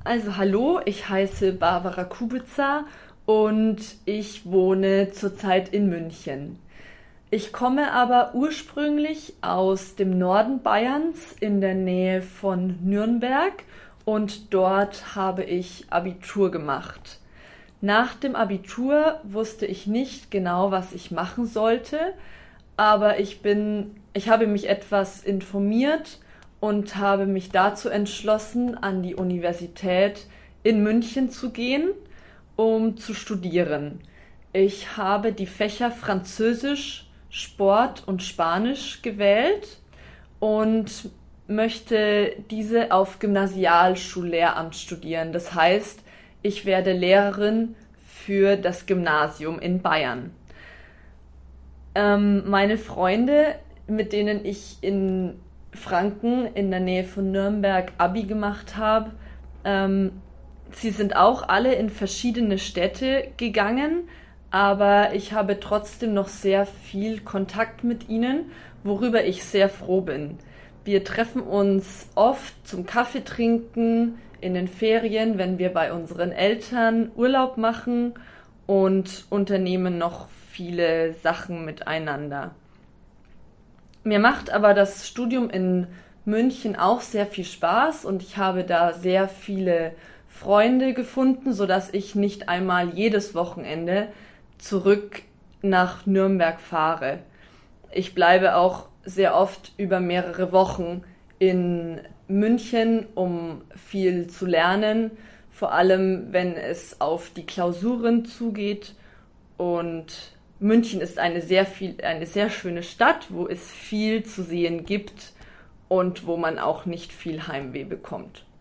Also hallo, ich heiße Barbara Kubica und ich wohne zurzeit in München. Ich komme aber ursprünglich aus dem Norden Bayerns in der Nähe von Nürnberg und dort habe ich Abitur gemacht. Nach dem Abitur wusste ich nicht genau, was ich machen sollte, aber ich habe mich etwas informiert und habe mich dazu entschlossen, an die Universität in München zu gehen, um zu studieren. Ich habe die Fächer Französisch, Sport und Spanisch gewählt und möchte diese auf Gymnasialschullehramt studieren. Das heißt, ich werde Lehrerin für das Gymnasium in Bayern. Meine Freunde, mit denen ich in Franken in der Nähe von Nürnberg Abi gemacht habe, ähm, sie sind auch alle in verschiedene Städte gegangen, aber ich habe trotzdem noch sehr viel Kontakt mit ihnen, worüber ich sehr froh bin. Wir treffen uns oft zum Kaffee trinken in den Ferien, wenn wir bei unseren Eltern Urlaub machen und unternehmen noch viele Sachen miteinander. Mir macht aber das Studium in München auch sehr viel Spaß und ich habe da sehr viele Freunde gefunden, sodass ich nicht einmal jedes Wochenende zurück nach Nürnberg fahre. Ich bleibe auch sehr oft über mehrere Wochen in München, um viel zu lernen, vor allem wenn es auf die Klausuren zugeht. Und München ist eine sehr schöne Stadt, wo es viel zu sehen gibt und wo man auch nicht viel Heimweh bekommt.